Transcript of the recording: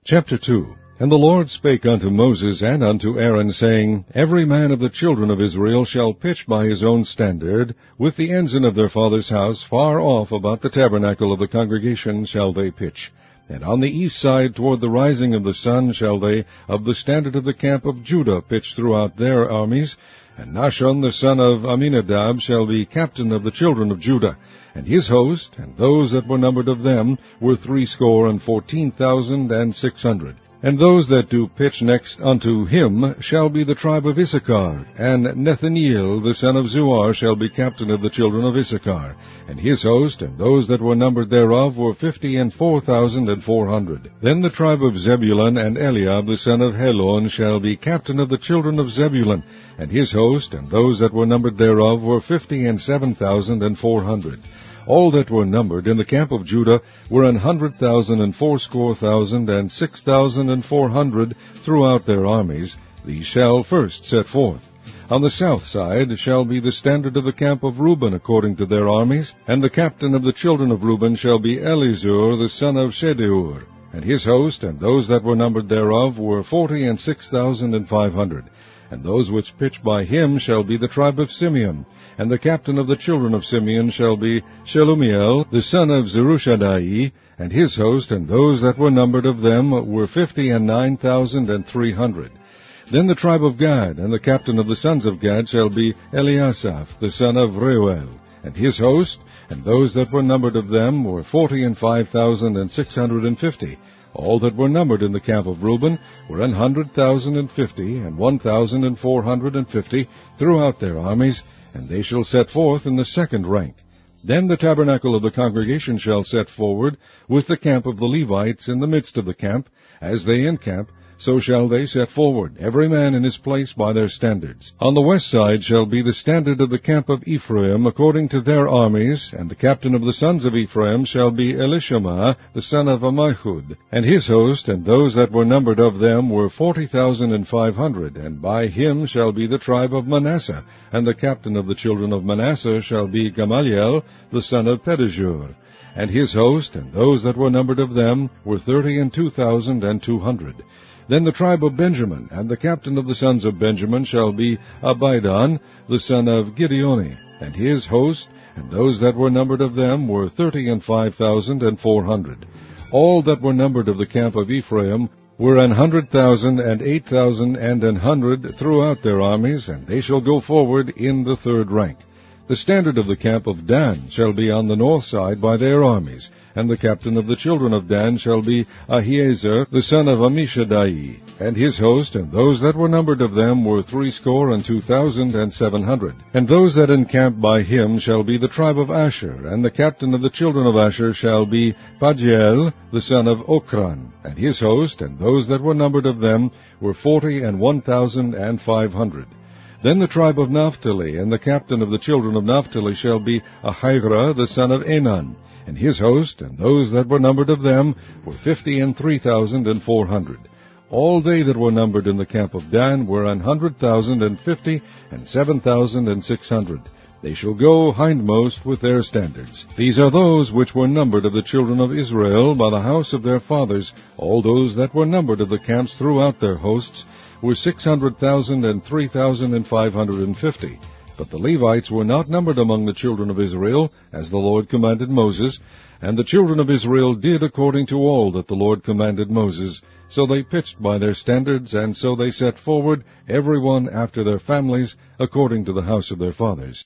Chapter 2. And the Lord spake unto Moses and unto Aaron, saying, Every man of the children of Israel shall pitch by his own standard, with the ensign of their father's house far off about the tabernacle of the congregation shall they pitch. And on the east side toward the rising of the sun shall they of the standard of the camp of Judah pitch throughout their armies. And Nahshon the son of Amminadab shall be captain of the children of Judah. And his host, and those that were numbered of them, were 14,600. And those that do pitch next unto him shall be the tribe of Issachar. And Nethaneel the son of Zuar shall be captain of the children of Issachar. And his host, and those that were numbered thereof, were 54,400. Then the tribe of Zebulun, and Eliab the son of Helon shall be captain of the children of Zebulun. And his host, and those that were numbered thereof, were 57,400. All that were numbered in the camp of Judah were 100,000 and 80,000 and 6,400 throughout their armies. These shall first set forth. On the south side shall be the standard of the camp of Reuben according to their armies, and the captain of the children of Reuben shall be Elizur the son of Shedeur. And his host, and those that were numbered thereof, were 46,500. And those which pitch by him shall be the tribe of Simeon. And the captain of the children of Simeon shall be Shelumiel, the son of Zerushadai, and his host, and those that were numbered of them, were 59,300. Then the tribe of Gad, and the captain of the sons of Gad shall be Eliasaph, the son of Reuel, and his host, and those that were numbered of them, were 45,650. All that were numbered in the camp of Reuben were 100,050, and 1,450 throughout their armies, and they shall set forth in the second rank. Then the tabernacle of the congregation shall set forward, with the camp of the Levites in the midst of the camp. As they encamp, so shall they set forward, every man in his place by their standards. On the west side shall be the standard of the camp of Ephraim according to their armies, and the captain of the sons of Ephraim shall be Elishama, the son of Ammihud. And his host, and those that were numbered of them, were 40,500, and by him shall be the tribe of Manasseh, and the captain of the children of Manasseh shall be Gamaliel, the son of Pedahzur. And his host, and those that were numbered of them, were 32,200. Then the tribe of Benjamin, and the captain of the sons of Benjamin shall be Abidan, the son of Gideoni. And his host, and those that were numbered of them, were 35,400. All that were numbered of the camp of Ephraim were 100,000 and 8,000 and 100 throughout their armies, and they shall go forward in the third rank. The standard of the camp of Dan shall be on the north side by their armies, and the captain of the children of Dan shall be Ahiezer, the son of Ammishaddai. And his host, and those that were numbered of them, were 62,700. And those that encamp by him shall be the tribe of Asher, and the captain of the children of Asher shall be Pagiel, the son of Okran. And his host, and those that were numbered of them, were 41,500. Then the tribe of Naphtali, and the captain of the children of Naphtali shall be Ahira, the son of Enan. And his host, and those that were numbered of them, were 53,400. All they that were numbered in the camp of Dan were 100,050, and 7,600. They shall go hindmost with their standards. These are those which were numbered of the children of Israel by the house of their fathers. All those that were numbered of the camps throughout their hosts were 600,000 and 3,550. But the Levites were not numbered among the children of Israel, as the Lord commanded Moses. And the children of Israel did according to all that the Lord commanded Moses. So they pitched by their standards, and so they set forward, every one after their families, according to the house of their fathers.